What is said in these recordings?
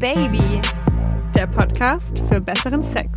Baby, der Podcast für besseren Sex.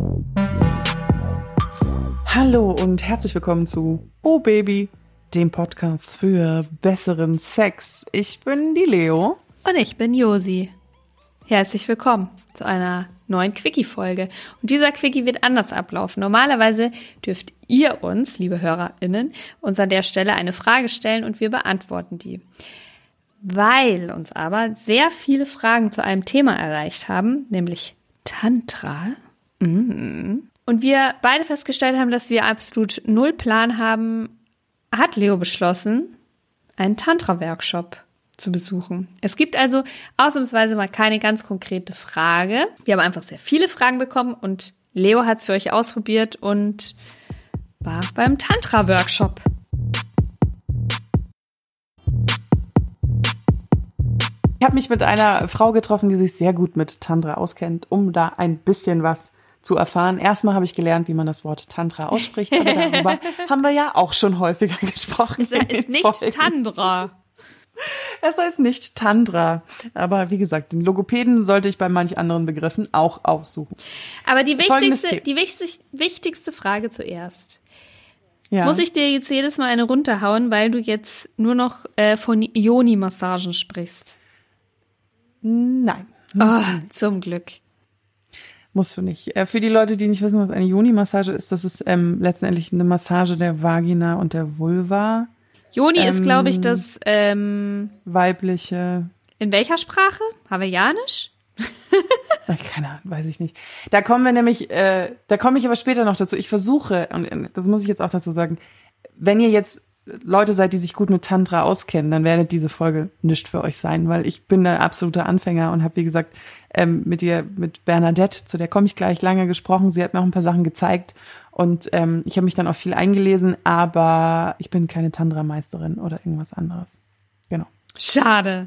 Hallo und herzlich willkommen zu Oh Baby, dem Podcast für besseren Sex. Ich bin die Leo. Und ich bin Josi. Herzlich willkommen zu einer neuen Quickie-Folge. Und dieser Quickie wird anders ablaufen. Normalerweise dürft ihr uns, liebe HörerInnen, uns an der Stelle eine Frage stellen und wir beantworten die. Weil uns aber sehr viele Fragen zu einem Thema erreicht haben, nämlich Tantra. Und wir beide festgestellt haben, dass wir absolut null Plan haben, hat Leo beschlossen, einen Tantra-Workshop zu besuchen. Es gibt also ausnahmsweise mal keine ganz konkrete Frage. Wir haben einfach sehr viele Fragen bekommen und Leo hat es für euch ausprobiert und war beim Tantra-Workshop. Ich habe mich mit einer Frau getroffen, die sich sehr gut mit Tantra auskennt, um da ein bisschen was zu erfahren. Erstmal habe ich gelernt, wie man das Wort Tantra ausspricht, aber darüber haben wir ja auch schon häufiger gesprochen. Es ist nicht Tantra. Es heißt nicht Tantra, aber wie gesagt, den Logopäden sollte ich bei manch anderen Begriffen auch aufsuchen. Aber die wichtigste Frage zuerst. Ja. Muss ich dir jetzt jedes Mal eine runterhauen, weil du jetzt nur noch von Yoni-Massagen sprichst? Nein. Zum Glück. Musst du nicht. Für die Leute, die nicht wissen, was eine Yoni-Massage ist, das ist letztendlich eine Massage der Vagina und der Vulva. Yoni ist, glaube ich, das weibliche. In welcher Sprache? Hawaiianisch? Keine Ahnung, weiß ich nicht. Da kommen wir nämlich, da komme ich aber später noch dazu. Ich versuche, und das muss ich jetzt auch dazu sagen, wenn ihr jetzt Leute seid, die sich gut mit Tantra auskennen, dann werdet diese Folge nicht für euch sein, weil ich bin der absolute Anfänger und habe, wie gesagt, mit Bernadette, zu der komme ich gleich, lange gesprochen. Sie hat mir auch ein paar Sachen gezeigt und ich habe mich dann auch viel eingelesen, aber ich bin keine Tantra-Meisterin oder irgendwas anderes. Genau. Schade.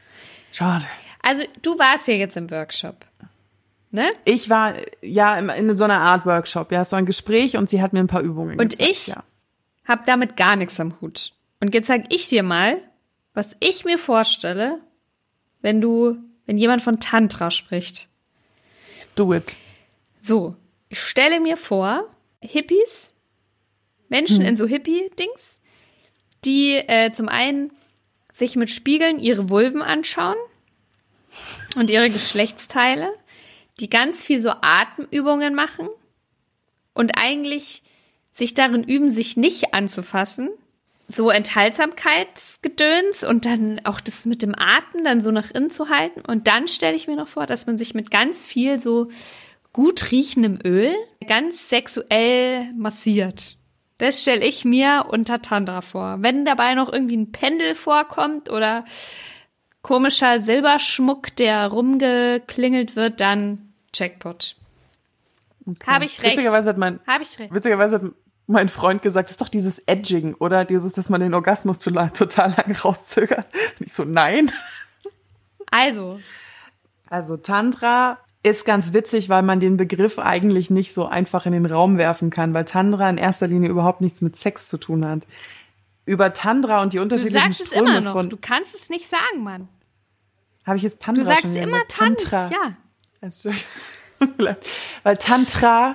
Also du warst ja jetzt im Workshop, ne? Ich war ja in so einer Art Workshop, ja, so ein Gespräch und sie hat mir ein paar Übungen gezeigt. Und ich hab damit gar nichts am Hut. Und jetzt sag ich dir mal, was ich mir vorstelle, wenn jemand von Tantra spricht. Do it. So, ich stelle mir vor, Hippies, Menschen in so Hippie-Dings, die zum einen sich mit Spiegeln ihre Vulven anschauen und ihre Geschlechtsteile, die ganz viel so Atemübungen machen und eigentlich sich darin üben, sich nicht anzufassen. So Enthaltsamkeitsgedöns und dann auch das mit dem Atmen dann so nach innen zu halten. Und dann stelle ich mir noch vor, dass man sich mit ganz viel so gut riechendem Öl ganz sexuell massiert. Das stelle ich mir unter Tantra vor. Wenn dabei noch irgendwie ein Pendel vorkommt oder komischer Silberschmuck, der rumgeklingelt wird, dann Jackpot. Okay. Habe ich recht. Witzigerweise hat mein Freund gesagt, das ist doch dieses Edging, oder? Dass man den Orgasmus total lang rauszögert. Und ich so, nein. Also Tantra ist ganz witzig, weil man den Begriff eigentlich nicht so einfach in den Raum werfen kann, weil Tantra in erster Linie überhaupt nichts mit Sex zu tun hat. Über Tantra und die unterschiedlichen Ströme Du sagst es immer noch. Du kannst es nicht sagen, Mann. Habe ich jetzt Tantra schon gesagt? Du sagst immer Tantra. Ja. Weil Tantra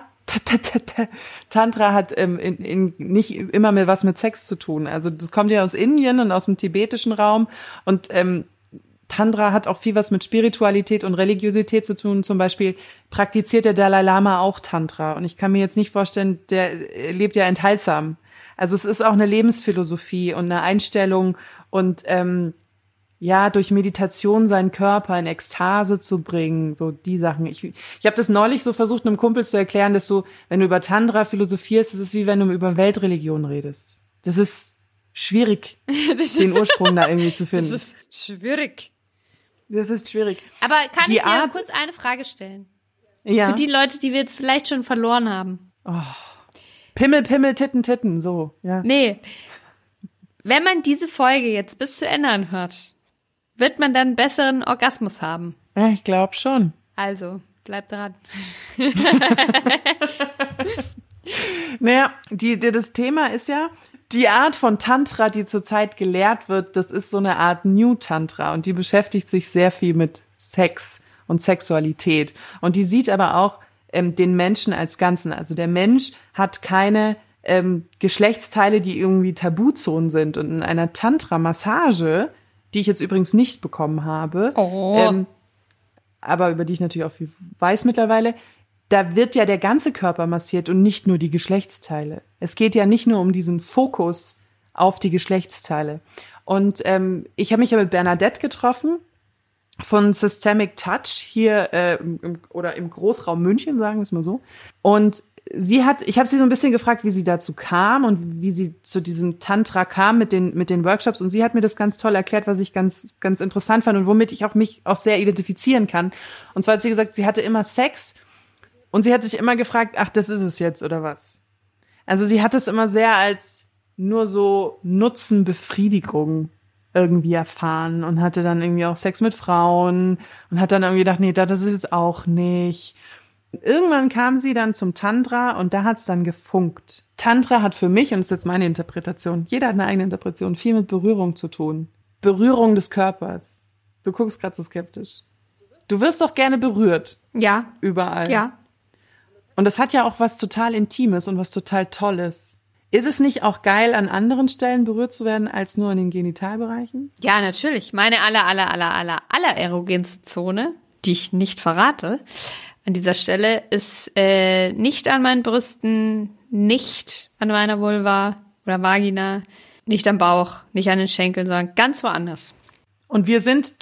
hat nicht immer mehr was mit Sex zu tun. Also das kommt ja aus Indien und aus dem tibetischen Raum und Tantra hat auch viel was mit Spiritualität und Religiosität zu tun. Zum Beispiel praktiziert der Dalai Lama auch Tantra und ich kann mir jetzt nicht vorstellen, der lebt ja enthaltsam. Also es ist auch eine Lebensphilosophie und eine Einstellung und durch Meditation seinen Körper in Ekstase zu bringen, so die Sachen. Ich habe das neulich so versucht, einem Kumpel zu erklären, dass wenn du über Tantra philosophierst, das ist wie wenn du über Weltreligion redest. Das ist schwierig, den Ursprung da irgendwie zu finden. Das ist schwierig. Aber kann ich dir kurz eine Frage stellen? Ja. Für die Leute, die wir jetzt vielleicht schon verloren haben. Oh. Pimmel, Titten, so. Ja. Nee. Wenn man diese Folge jetzt bis zu Ende anhört, wird man dann einen besseren Orgasmus haben? Ja, ich glaube schon. Also, bleib dran. Naja, das Thema ist ja, die Art von Tantra, die zurzeit gelehrt wird, das ist so eine Art New Tantra und die beschäftigt sich sehr viel mit Sex und Sexualität. Und die sieht aber auch den Menschen als Ganzen. Also der Mensch hat keine Geschlechtsteile, die irgendwie Tabuzonen sind. Und in einer Tantra-Massage, die ich jetzt übrigens nicht bekommen habe, aber über die ich natürlich auch viel weiß mittlerweile, da wird ja der ganze Körper massiert und nicht nur die Geschlechtsteile. Es geht ja nicht nur um diesen Fokus auf die Geschlechtsteile. Und ich habe mich ja mit Bernadette getroffen von Systemic Touch hier im Großraum München, sagen wir es mal so. Und ich habe sie so ein bisschen gefragt, wie sie dazu kam und wie sie zu diesem Tantra kam mit den Workshops. Und sie hat mir das ganz toll erklärt, was ich ganz, ganz interessant fand und womit ich mich auch sehr identifizieren kann. Und zwar hat sie gesagt, sie hatte immer Sex und sie hat sich immer gefragt, ach, das ist es jetzt oder was? Also sie hat es immer sehr als nur so Nutzenbefriedigung irgendwie erfahren und hatte dann irgendwie auch Sex mit Frauen und hat dann irgendwie gedacht, nee, das ist es auch nicht. Irgendwann kam sie dann zum Tantra und da hat's dann gefunkt. Tantra hat für mich, und das ist jetzt meine Interpretation, jeder hat eine eigene Interpretation, viel mit Berührung zu tun. Berührung des Körpers. Du guckst gerade so skeptisch. Du wirst doch gerne berührt. Ja. Überall. Ja. Und das hat ja auch was total Intimes und was total Tolles. Ist es nicht auch geil, an anderen Stellen berührt zu werden, als nur in den Genitalbereichen? Ja, natürlich. Meine aller erogenste Zone, die ich nicht verrate, an dieser Stelle ist nicht an meinen Brüsten, nicht an meiner Vulva oder Vagina, nicht am Bauch, nicht an den Schenkeln, sondern ganz woanders. Und wir sind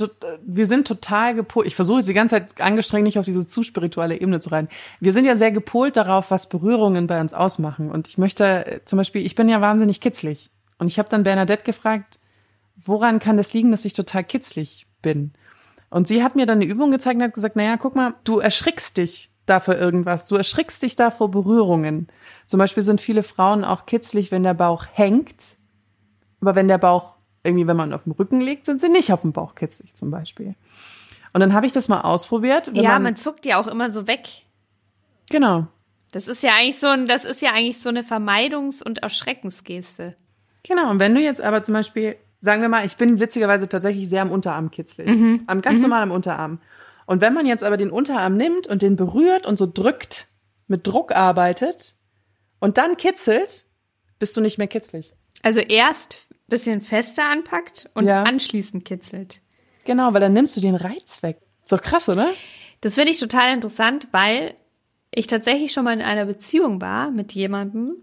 total gepolt. Ich versuche jetzt die ganze Zeit angestrengt nicht auf diese zu spirituelle Ebene zu rein. Wir sind ja sehr gepolt darauf, was Berührungen bei uns ausmachen. Und ich möchte zum Beispiel, ich bin ja wahnsinnig kitzlig. Und ich habe dann Bernadette gefragt, woran kann das liegen, dass ich total kitzlig bin? Und sie hat mir dann eine Übung gezeigt und hat gesagt, naja, guck mal, du erschrickst dich da vor irgendwas. Du erschrickst dich da vor Berührungen. Zum Beispiel sind viele Frauen auch kitzlig, wenn der Bauch hängt. Aber wenn der Bauch irgendwie, wenn man auf dem Rücken liegt, sind sie nicht auf dem Bauch kitzlig zum Beispiel. Und dann habe ich das mal ausprobiert. Ja, man zuckt ja auch immer so weg. Genau. Das ist ja eigentlich so eine Vermeidungs- und Erschreckensgeste. Genau. Und wenn du jetzt aber zum Beispiel, sagen wir mal, ich bin witzigerweise tatsächlich sehr am Unterarm kitzlig. Ganz normal am Unterarm. Und wenn man jetzt aber den Unterarm nimmt und den berührt und so drückt, mit Druck arbeitet und dann kitzelt, bist du nicht mehr kitzlig. Also erst ein bisschen fester anpackt und anschließend kitzelt. Genau, weil dann nimmst du den Reiz weg. Ist doch krass, oder? Das finde ich total interessant, weil ich tatsächlich schon mal in einer Beziehung war mit jemandem,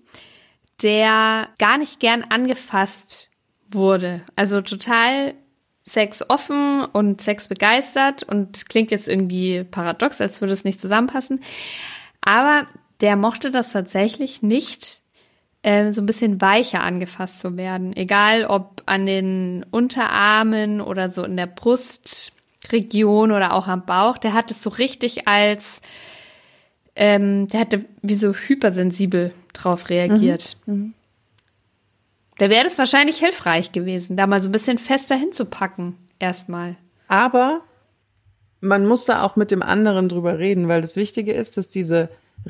der gar nicht gern angefasst wurde. Also total sexoffen und sexbegeistert und klingt jetzt irgendwie paradox, als würde es nicht zusammenpassen. Aber der mochte das tatsächlich nicht, so ein bisschen weicher angefasst zu werden. Egal, ob an den Unterarmen oder so in der Brustregion oder auch am Bauch. Der hat es so richtig als, der hatte wie so hypersensibel drauf reagiert. Da wäre es wahrscheinlich hilfreich gewesen, da mal so ein bisschen fester hinzupacken, erstmal. Aber man muss da auch mit dem anderen drüber reden, weil das Wichtige ist, dass jede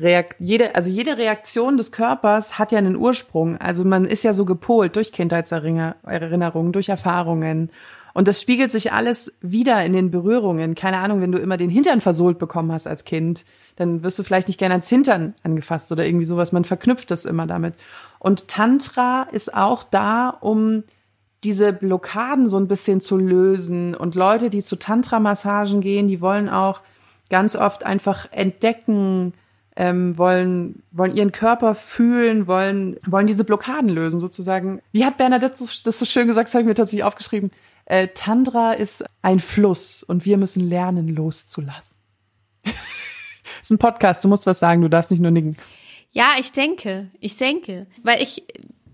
Reaktion des Körpers hat ja einen Ursprung. Also man ist ja so gepolt durch Kindheitserinnerungen, durch Erfahrungen. Und das spiegelt sich alles wieder in den Berührungen. Keine Ahnung, wenn du immer den Hintern versohlt bekommen hast als Kind, dann wirst du vielleicht nicht gerne ans Hintern angefasst oder irgendwie sowas. Man verknüpft das immer damit. Und Tantra ist auch da, um diese Blockaden so ein bisschen zu lösen. Und Leute, die zu Tantra-Massagen gehen, die wollen auch ganz oft einfach entdecken, wollen ihren Körper fühlen, wollen diese Blockaden lösen sozusagen. Wie hat Bernadette das so schön gesagt, das habe ich mir tatsächlich aufgeschrieben. Tantra ist ein Fluss und wir müssen lernen, loszulassen. Das ist ein Podcast, du musst was sagen, du darfst nicht nur nicken. Ja, ich denke, weil ich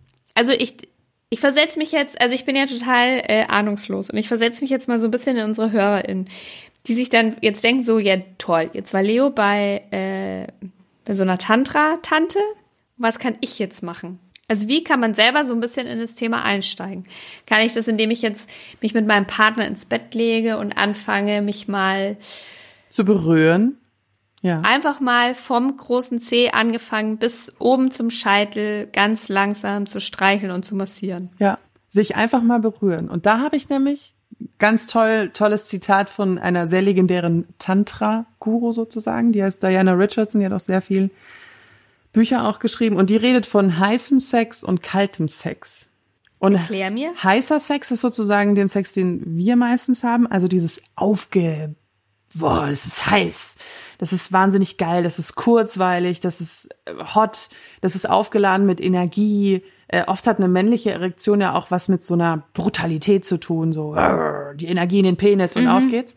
versetze mich jetzt, also ich bin ja total ahnungslos und ich versetze mich jetzt mal so ein bisschen in unsere HörerInnen, die sich dann jetzt denken so, ja toll, jetzt war Leo bei so einer Tantra-Tante, was kann ich jetzt machen? Also wie kann man selber so ein bisschen in das Thema einsteigen? Kann ich das, indem ich jetzt mich mit meinem Partner ins Bett lege und anfange, mich mal zu berühren? Ja. Einfach mal vom großen Zeh angefangen bis oben zum Scheitel ganz langsam zu streicheln und zu massieren. Ja, sich einfach mal berühren. Und da habe ich nämlich ganz tolles Zitat von einer sehr legendären Tantra-Guru sozusagen. Die heißt Diana Richardson, die hat auch sehr viel Bücher auch geschrieben. Und die redet von heißem Sex und kaltem Sex. Und erklär mir. Heißer Sex ist sozusagen den Sex, den wir meistens haben. Also dieses das ist heiß, das ist wahnsinnig geil, das ist kurzweilig, das ist hot, das ist aufgeladen mit Energie. Oft hat eine männliche Erektion ja auch was mit so einer Brutalität zu tun, so die Energie in den Penis und auf geht's.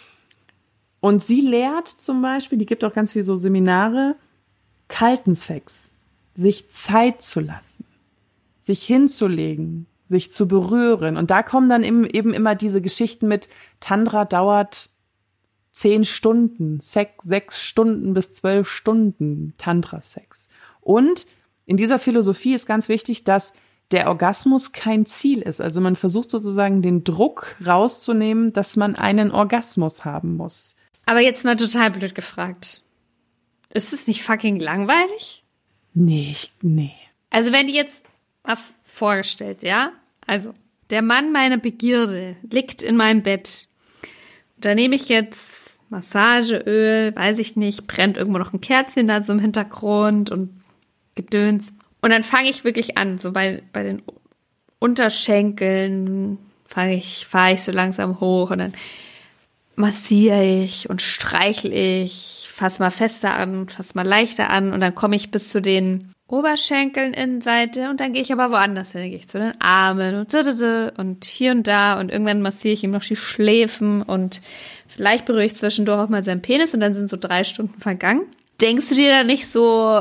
Und sie lehrt zum Beispiel, die gibt auch ganz viel so Seminare, kalten Sex, sich Zeit zu lassen, sich hinzulegen, sich zu berühren. Und da kommen dann eben immer diese Geschichten mit, Tantra dauert 10 Stunden, 6 Stunden bis 12 Stunden Tantra-Sex. Und in dieser Philosophie ist ganz wichtig, dass der Orgasmus kein Ziel ist. Also man versucht sozusagen den Druck rauszunehmen, dass man einen Orgasmus haben muss. Aber jetzt mal total blöd gefragt. Ist es nicht fucking langweilig? Nee. Also wenn die jetzt mal vorgestellt, ja? Also der Mann meiner Begierde liegt in meinem Bett. Da nehme ich jetzt Massageöl, weiß ich nicht, brennt irgendwo noch ein Kerzchen da so im Hintergrund und Gedöns. Und dann fange ich wirklich an, so bei den Unterschenkeln fahre ich so langsam hoch und dann massiere ich und streichle ich, fasse mal fester an, fasse mal leichter an und dann komme ich bis zu den Oberschenkeln Innenseite und dann gehe ich aber woanders hin, dann gehe ich zu den Armen und hier und da und irgendwann massiere ich ihm noch die Schläfen und vielleicht berühre ich zwischendurch auch mal seinen Penis und dann sind so 3 Stunden vergangen. Denkst du dir da nicht so...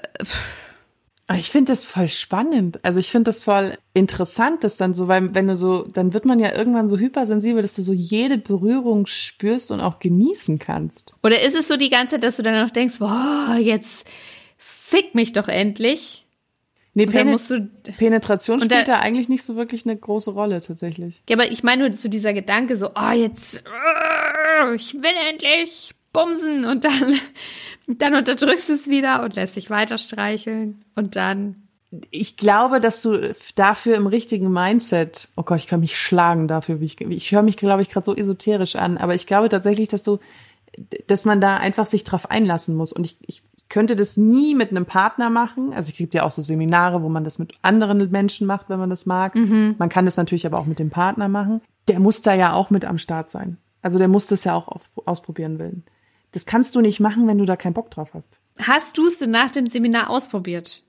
Ich finde das voll spannend. Also ich finde das voll interessant, dass dann so, weil wenn du so, dann wird man ja irgendwann so hypersensibel, dass du so jede Berührung spürst und auch genießen kannst. Oder ist es so die ganze Zeit, dass du dann noch denkst, boah, jetzt fick mich doch endlich. Nee, Penetration spielt da eigentlich nicht so wirklich eine große Rolle tatsächlich. Ja, aber ich meine nur so dieser Gedanke so, jetzt, ich will endlich bumsen und dann unterdrückst du es wieder und lässt dich weiter streicheln und dann. Ich glaube, dass du dafür im richtigen Mindset, oh Gott, ich kann mich schlagen dafür, ich höre mich, glaube ich, gerade so esoterisch an, aber ich glaube tatsächlich, dass man da einfach sich drauf einlassen muss und ich könnte das nie mit einem Partner machen. Also es gibt ja auch so Seminare, wo man das mit anderen Menschen macht, wenn man das mag. Mhm. Man kann das natürlich aber auch mit dem Partner machen. Der muss da ja auch mit am Start sein. Also der muss das ja auch ausprobieren wollen. Das kannst du nicht machen, wenn du da keinen Bock drauf hast. Hast du es denn nach dem Seminar ausprobiert?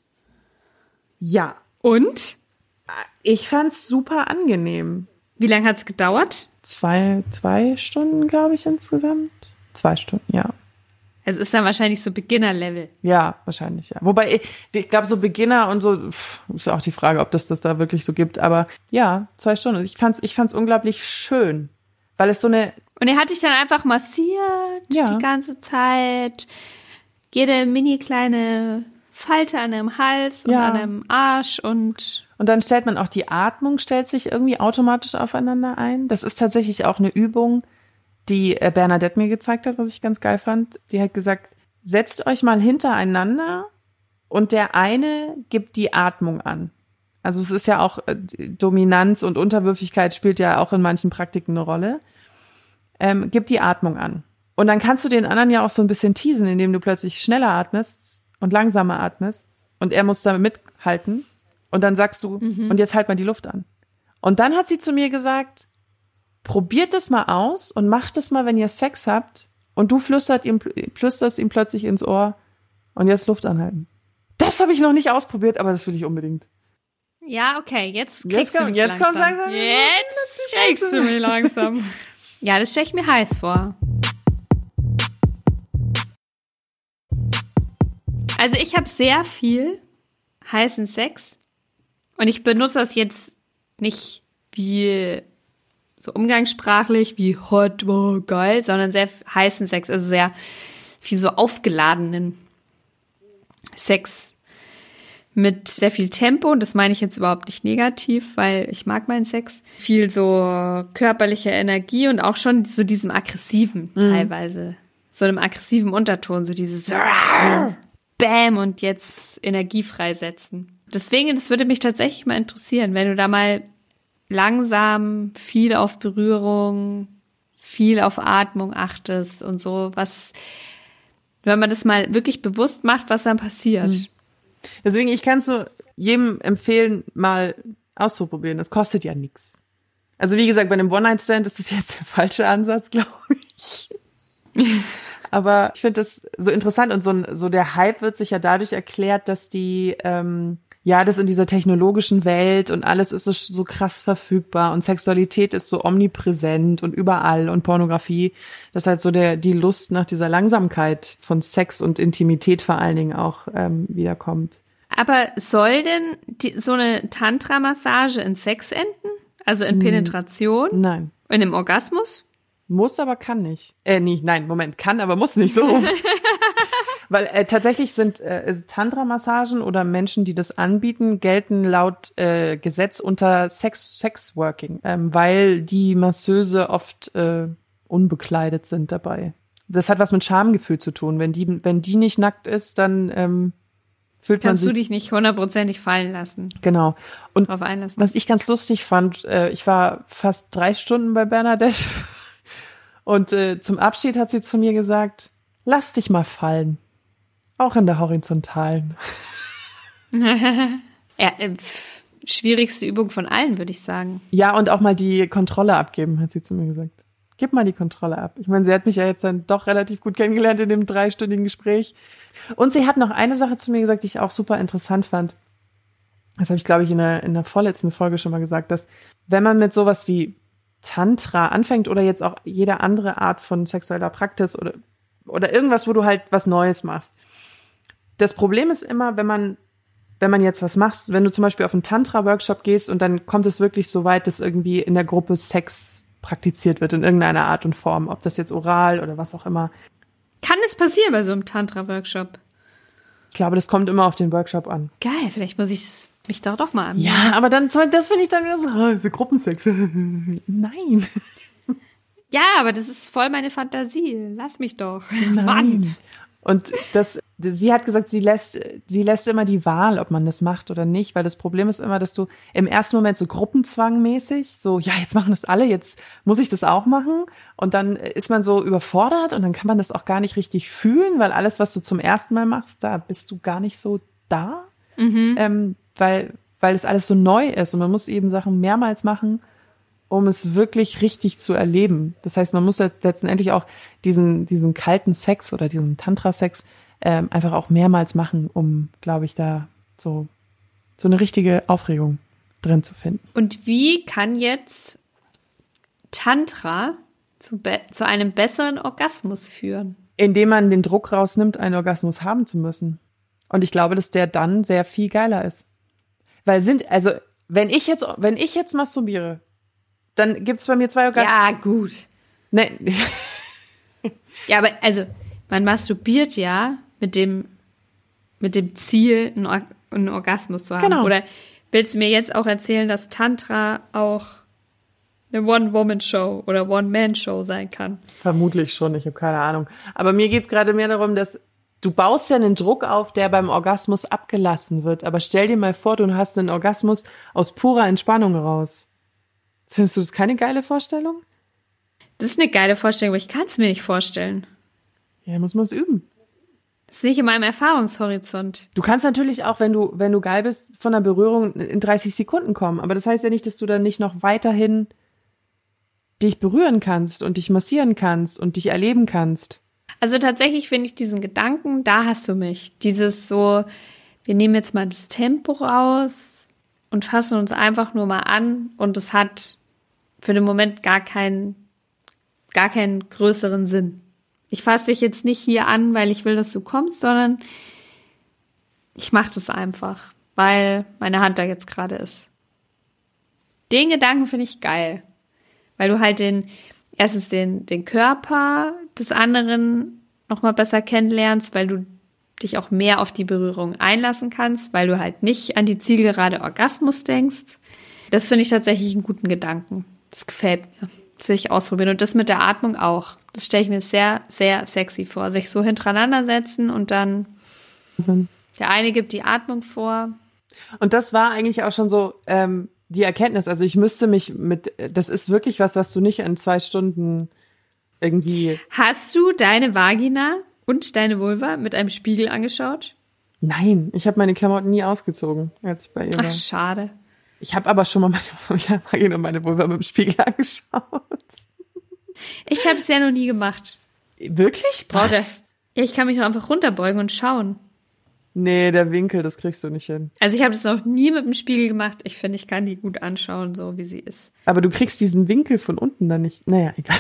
Ja. Und? Ich fand's super angenehm. Wie lange hat's gedauert? 2 Stunden, glaube ich, insgesamt. 2 Stunden, ja. Es ist dann wahrscheinlich so Beginner-Level. Ja, wahrscheinlich, ja. Wobei, ich glaube, so Beginner und so, ist auch die Frage, ob das da wirklich so gibt. Aber ja, 2 Stunden. Ich fand's unglaublich schön. Weil es so eine... Und er hat dich dann einfach massiert die ganze Zeit. Jede mini kleine Falte an deinem Hals und an deinem Arsch und dann stellt man auch die Atmung, stellt sich irgendwie automatisch aufeinander ein. Das ist tatsächlich auch eine Übung, die Bernadette mir gezeigt hat, was ich ganz geil fand. Die hat gesagt, setzt euch mal hintereinander und der eine gibt die Atmung an. Also es ist ja auch, Dominanz und Unterwürfigkeit spielt ja auch in manchen Praktiken eine Rolle. Gib die Atmung an. Und dann kannst du den anderen ja auch so ein bisschen teasen, indem du plötzlich schneller atmest und langsamer atmest und er muss damit mithalten. Und dann sagst du, und jetzt halt mal die Luft an. Und dann hat sie zu mir gesagt, probiert das mal aus und macht das mal, wenn ihr Sex habt und du flüsterst ihm plötzlich ins Ohr und jetzt Luft anhalten. Das habe ich noch nicht ausprobiert, aber das will ich unbedingt. Ja, okay, jetzt kriegst du mich langsam. Jetzt kriegst du mich langsam. Ja, das stelle ich mir heiß vor. Also ich habe sehr viel heißen Sex und ich benutze das jetzt nicht wie so umgangssprachlich wie hot, wow, geil, sondern sehr heißen Sex, also sehr viel so aufgeladenen Sex mit sehr viel Tempo, und das meine ich jetzt überhaupt nicht negativ, weil ich mag meinen Sex. Viel so körperliche Energie und auch schon so diesem aggressiven teilweise, so einem aggressiven Unterton, so dieses Bam und jetzt Energie freisetzen. Deswegen, das würde mich tatsächlich mal interessieren, wenn du da mal langsam viel auf Berührung, viel auf Atmung achtest und so, was, wenn man das mal wirklich bewusst macht, was dann passiert. Deswegen, ich kann es nur jedem empfehlen, mal auszuprobieren. Das kostet ja nichts. Also wie gesagt, bei einem One-Night-Stand ist das jetzt der falsche Ansatz, glaube ich. Aber ich finde das so interessant und so der Hype wird sich ja dadurch erklärt, dass die das in dieser technologischen Welt und alles ist so krass verfügbar und Sexualität ist so omnipräsent und überall und Pornografie, dass halt so die Lust nach dieser Langsamkeit von Sex und Intimität vor allen Dingen auch wiederkommt. Aber soll denn so eine Tantra-Massage in Sex enden? Also in Penetration? Nein. In einem Orgasmus? Muss, aber kann nicht. Kann, aber muss nicht so. Weil tatsächlich sind Tantra-Massagen oder Menschen, die das anbieten, gelten laut Gesetz unter Sexworking, weil die Masseuse oft unbekleidet sind dabei. Das hat was mit Schamgefühl zu tun. Wenn die nicht nackt ist, dann fühlt man sich... Kannst du dich nicht 100%ig fallen lassen. Genau. Und drauf einlassen. Was ich ganz lustig fand, ich war fast 3 Stunden bei Bernadette und zum Abschied hat sie zu mir gesagt, lass dich mal fallen. Auch in der Horizontalen. Schwierigste Übung von allen, würde ich sagen. Ja, und auch mal die Kontrolle abgeben, hat sie zu mir gesagt. Gib mal die Kontrolle ab. Ich meine, sie hat mich ja jetzt dann doch relativ gut kennengelernt in dem 3-stündigen Gespräch. Und sie hat noch eine Sache zu mir gesagt, die ich auch super interessant fand. Das habe ich, glaube ich, in der vorletzten Folge schon mal gesagt, dass wenn man mit sowas wie Tantra anfängt oder jetzt auch jede andere Art von sexueller Praxis oder irgendwas, wo du halt was Neues machst. Das Problem ist immer, wenn man jetzt was machst, wenn du zum Beispiel auf einen Tantra-Workshop gehst und dann kommt es wirklich so weit, dass irgendwie in der Gruppe Sex praktiziert wird in irgendeiner Art und Form, ob das jetzt oral oder was auch immer. Kann es passieren bei so einem Tantra-Workshop? Ich glaube, das kommt immer auf den Workshop an. Geil, vielleicht muss ich mich da doch mal an. Ja, aber das finde ich dann wieder so, das ist Gruppensex. Nein. Ja, aber das ist voll meine Fantasie. Lass mich doch. Nein. Mann. Und sie hat gesagt, sie lässt immer die Wahl, ob man das macht oder nicht, weil das Problem ist immer, dass du im ersten Moment so gruppenzwangmäßig, so, ja, jetzt machen das alle, jetzt muss ich das auch machen. Und dann ist man so überfordert und dann kann man das auch gar nicht richtig fühlen, weil alles, was du zum ersten Mal machst, da bist du gar nicht so da, weil es alles so neu ist und man muss eben Sachen mehrmals machen, um es wirklich richtig zu erleben. Das heißt, man muss jetzt letztendlich auch diesen kalten Sex oder diesen Tantra-Sex einfach auch mehrmals machen, um, glaube ich, da so eine richtige Aufregung drin zu finden. Und wie kann jetzt Tantra zu einem besseren Orgasmus führen? Indem man den Druck rausnimmt, einen Orgasmus haben zu müssen. Und ich glaube, dass der dann sehr viel geiler ist. Weil wenn ich jetzt masturbiere, dann gibt's bei mir 2 Orgasmen. Ja, gut. Nee. Ja, aber also, man masturbiert ja mit dem Ziel, einen Orgasmus zu haben. Genau. Oder willst du mir jetzt auch erzählen, dass Tantra auch eine One-Woman-Show oder One-Man-Show sein kann? Vermutlich schon, ich habe keine Ahnung. Aber mir geht's gerade mehr darum, dass du baust ja einen Druck auf, der beim Orgasmus abgelassen wird. Aber stell dir mal vor, du hast einen Orgasmus aus purer Entspannung raus. Findest du das keine geile Vorstellung? Das ist eine geile Vorstellung, aber ich kann es mir nicht vorstellen. Ja, muss man es üben. Das ist nicht in meinem Erfahrungshorizont. Du kannst natürlich auch, wenn du geil bist, von der Berührung in 30 Sekunden kommen. Aber das heißt ja nicht, dass du dann nicht noch weiterhin dich berühren kannst und dich massieren kannst und dich erleben kannst. Also tatsächlich finde ich diesen Gedanken, da hast du mich. Dieses so, wir nehmen jetzt mal das Tempo raus und fassen uns einfach nur mal an und es hat für den Moment gar keinen größeren Sinn. Ich fasse dich jetzt nicht hier an, weil ich will, dass du kommst, sondern ich mache das einfach, weil meine Hand da jetzt gerade ist. Den Gedanken finde ich geil, weil du halt erstens den Körper des anderen nochmal besser kennenlernst, weil du dich auch mehr auf die Berührung einlassen kannst, weil du halt nicht an die zielgerade Orgasmus denkst. Das finde ich tatsächlich einen guten Gedanken. Das gefällt mir. Das will ich ausprobieren. Und das mit der Atmung auch. Das stelle ich mir sehr, sehr sexy vor. Sich so hintereinander setzen und dann der eine gibt die Atmung vor. Und das war eigentlich auch schon so, die Erkenntnis, also ich müsste mich das ist wirklich was du nicht in 2 Stunden irgendwie. Hast du deine Vagina und deine Vulva mit einem Spiegel angeschaut? Nein, ich habe meine Klamotten nie ausgezogen, als ich bei ihr war. Ach, schade. Ich habe aber schon mal meine Vagina und meine Vulva mit dem Spiegel angeschaut. Ich habe es ja noch nie gemacht. Wirklich? Was? Ja, ich kann mich auch einfach runterbeugen und schauen. Nee, der Winkel, das kriegst du nicht hin. Also ich habe das noch nie mit dem Spiegel gemacht. Ich finde, ich kann die gut anschauen, so wie sie ist. Aber du kriegst diesen Winkel von unten dann nicht. Naja, egal.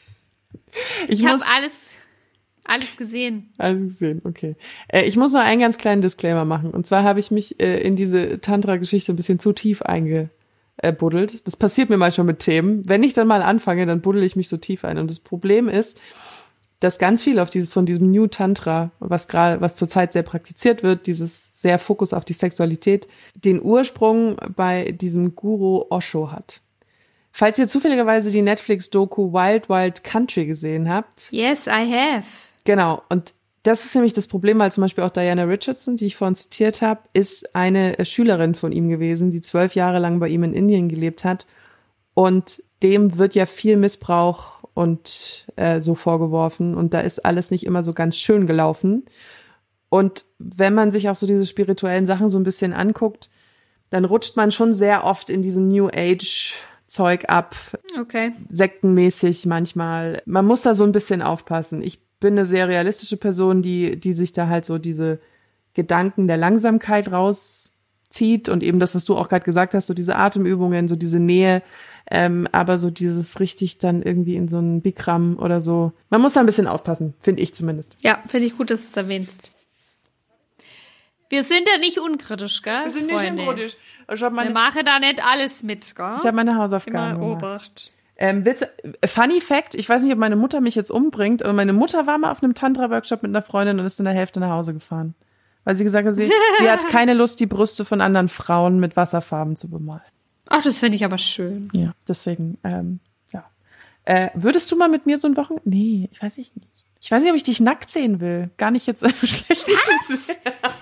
Ich habe alles gesehen. Alles gesehen, okay. Ich muss noch einen ganz kleinen Disclaimer machen. Und zwar habe ich mich in diese Tantra-Geschichte ein bisschen zu tief eingebuddelt. Das passiert mir manchmal mit Themen. Wenn ich dann mal anfange, dann buddel ich mich so tief ein. Und das Problem ist, dass ganz viel von diesem New Tantra, was zurzeit sehr praktiziert wird, dieses sehr Fokus auf die Sexualität, den Ursprung bei diesem Guru Osho hat. Falls ihr zufälligerweise die Netflix-Doku Wild Wild Country gesehen habt. Yes, I have. Genau. Und das ist nämlich das Problem, weil zum Beispiel auch Diana Richardson, die ich vorhin zitiert habe, ist eine Schülerin von ihm gewesen, die 12 Jahre lang bei ihm in Indien gelebt hat. Und dem wird ja viel Missbrauch und so vorgeworfen. Und da ist alles nicht immer so ganz schön gelaufen. Und wenn man sich auch so diese spirituellen Sachen so ein bisschen anguckt, dann rutscht man schon sehr oft in diesen New Age Zeug ab. Okay. Sektenmäßig manchmal. Man muss da so ein bisschen aufpassen. Ich bin eine sehr realistische Person, die sich da halt so diese Gedanken der Langsamkeit rauszieht und eben das, was du auch gerade gesagt hast, so diese Atemübungen, so diese Nähe, aber so dieses richtig dann irgendwie in so einen Bikram oder so. Man muss da ein bisschen aufpassen, finde ich zumindest. Ja, finde ich gut, dass du es erwähnst. Wir sind ja nicht unkritisch, gell? Wir sind Freunde. nicht unkritisch. Wir machen da nicht alles mit, gell? Ich habe meine Hausaufgaben Immer gemacht. Funny Fact, ich weiß nicht, ob meine Mutter mich jetzt umbringt, aber meine Mutter war mal auf einem Tantra-Workshop mit einer Freundin und ist in der Hälfte nach Hause gefahren. Weil sie gesagt hat, sie hat keine Lust, die Brüste von anderen Frauen mit Wasserfarben zu bemalen. Ach, das finde ich aber schön. Ja, deswegen, ja. Würdest du mal mit mir so ein Wochenende? Nee, ich weiß nicht. Ich weiß nicht, ob ich dich nackt sehen will. Gar nicht jetzt schlecht. Was?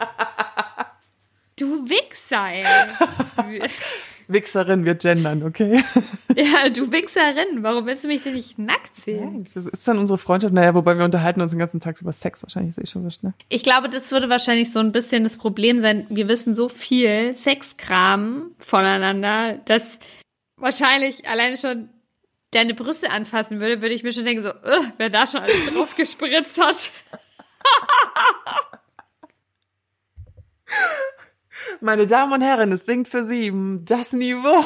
Du Wichser, ey. Wichserin, wir gendern, okay? Ja, du Wichserin. Warum willst du mich denn nicht nackt sehen? Ja, das ist dann unsere Freundschaft. Naja, wobei wir unterhalten uns den ganzen Tag über Sex. Wahrscheinlich ist schon was, ne? Ich glaube, das würde wahrscheinlich so ein bisschen das Problem sein. Wir wissen so viel Sexkram voneinander, dass wahrscheinlich alleine schon deine Brüste anfassen würde ich mir schon denken so, wer da schon alles drauf gespritzt hat. Meine Damen und Herren, es singt für Sie das Niveau.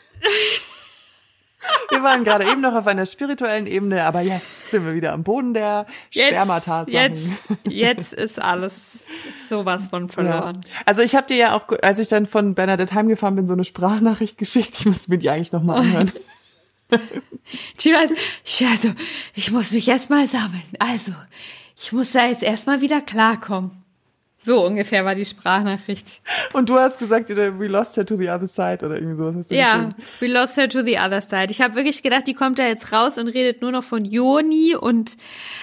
Wir waren gerade eben noch auf einer spirituellen Ebene, aber jetzt sind wir wieder am Boden der Spermatatsachen. Jetzt ist alles sowas von verloren. Ja. Also ich habe dir ja auch, als ich dann von Bernadette heimgefahren bin, so eine Sprachnachricht geschickt. Ich musste mir die eigentlich nochmal anhören. Ich muss mich erstmal sammeln. Also, ich muss da jetzt erstmal wieder klarkommen. So ungefähr war die Sprachnachricht. Und du hast gesagt, we lost her to the other side oder irgendwie sowas. Hast du geschrieben? We lost her to the other side. Ich habe wirklich gedacht, die kommt da jetzt raus und redet nur noch von Joni und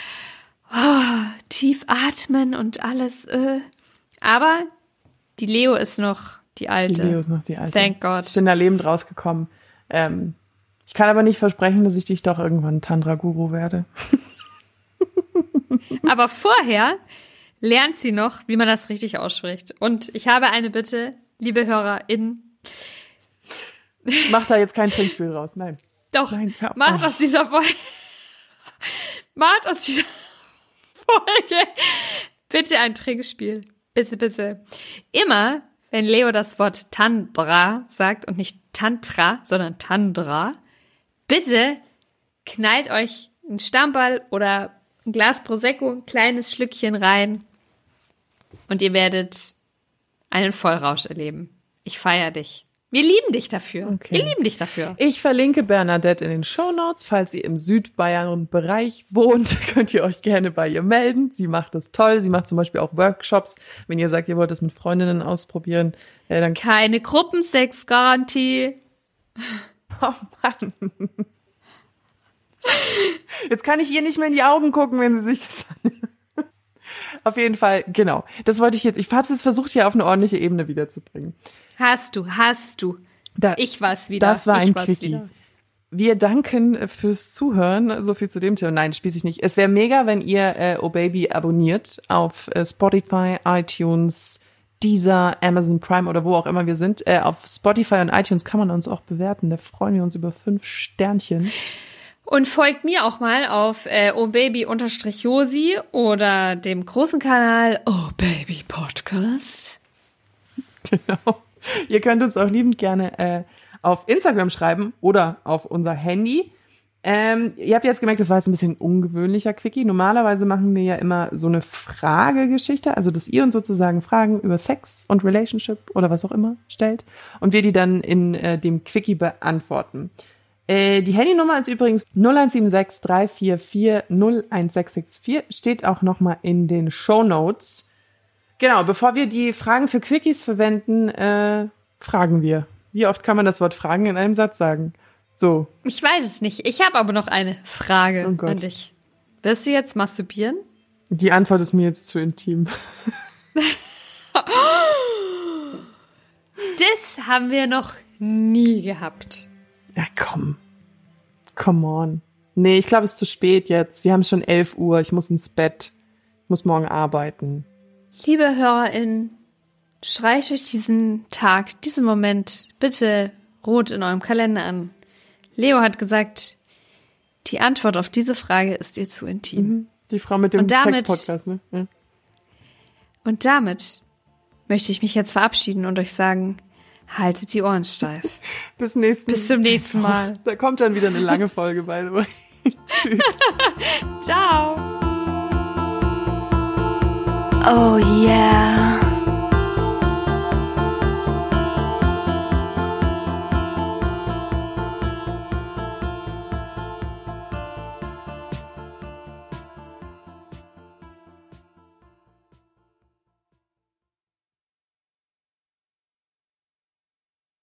tief atmen und alles. Aber die Leo ist noch die Alte. Die Leo ist noch die Alte. Thank God. Ich bin da lebend rausgekommen. Ich kann aber nicht versprechen, dass ich dich doch irgendwann Tantra-Guru werde. Aber vorher lernt sie noch, wie man das richtig ausspricht. Und ich habe eine Bitte, liebe HörerInnen. Mach da jetzt kein Trinkspiel raus, nein. Doch, nein, macht aus dieser Folge bitte ein Trinkspiel. Bitte, bitte. Immer, wenn Leo das Wort Tantra sagt und nicht Tantra, sondern Tandra, bitte knallt euch einen Stammball oder ein Glas Prosecco, ein kleines Schlückchen rein und ihr werdet einen Vollrausch erleben. Ich feiere dich. Wir lieben dich dafür. Okay. Wir lieben dich dafür. Ich verlinke Bernadette in den Shownotes. Falls ihr im Südbayern-Bereich wohnt, könnt ihr euch gerne bei ihr melden. Sie macht das toll. Sie macht zum Beispiel auch Workshops. Wenn ihr sagt, ihr wollt das mit Freundinnen ausprobieren, dann... Keine Gruppensex-Garantie. Oh Mann. Jetzt kann ich ihr nicht mehr in die Augen gucken, wenn sie sich das anhört. Auf jeden Fall, genau. Das wollte ich jetzt. Ich habe es jetzt versucht, hier auf eine ordentliche Ebene wiederzubringen. Hast du. Ich war's wieder. Das war ein war's Quickie. wieder. Wir danken fürs Zuhören. So viel zu dem Thema. Nein, spieß ich nicht. Es wäre mega, wenn ihr Oh Baby abonniert auf Spotify, iTunes, Deezer, Amazon Prime oder wo auch immer wir sind. Auf Spotify und iTunes kann man uns auch bewerten. Da freuen wir uns über 5 Sternchen. Und folgt mir auch mal auf ohbaby_josi oder dem großen Kanal Oh Baby Podcast. Genau. Ihr könnt uns auch liebend gerne auf Instagram schreiben oder auf unser Handy. Ihr habt jetzt gemerkt, das war jetzt ein bisschen ungewöhnlicher Quickie. Normalerweise machen wir ja immer so eine Fragegeschichte, also dass ihr uns sozusagen Fragen über Sex und Relationship oder was auch immer stellt und wir die dann in dem Quickie beantworten. Die Handynummer ist übrigens 0176 344 01664, steht auch nochmal in den Shownotes. Genau, bevor wir die Fragen für Quickies verwenden, fragen wir. Wie oft kann man das Wort Fragen in einem Satz sagen? So. Ich weiß es nicht. Ich habe aber noch eine Frage an dich. Wirst du jetzt masturbieren? Die Antwort ist mir jetzt zu intim. Das haben wir noch nie gehabt. Ja, komm. Come on. Nee, ich glaube, es ist zu spät jetzt. Wir haben schon 11 Uhr. Ich muss ins Bett. Ich muss morgen arbeiten. Liebe HörerInnen, streicht euch diesen Tag, diesen Moment bitte rot in eurem Kalender an. Leo hat gesagt, die Antwort auf diese Frage ist ihr zu intim. Die Frau mit dem Sex-Podcast, ne? Ja. Und damit möchte ich mich jetzt verabschieden und euch sagen, haltet die Ohren steif. Bis zum nächsten Mal. Da kommt dann wieder eine lange Folge, by the way. Tschüss. Ciao. Oh yeah.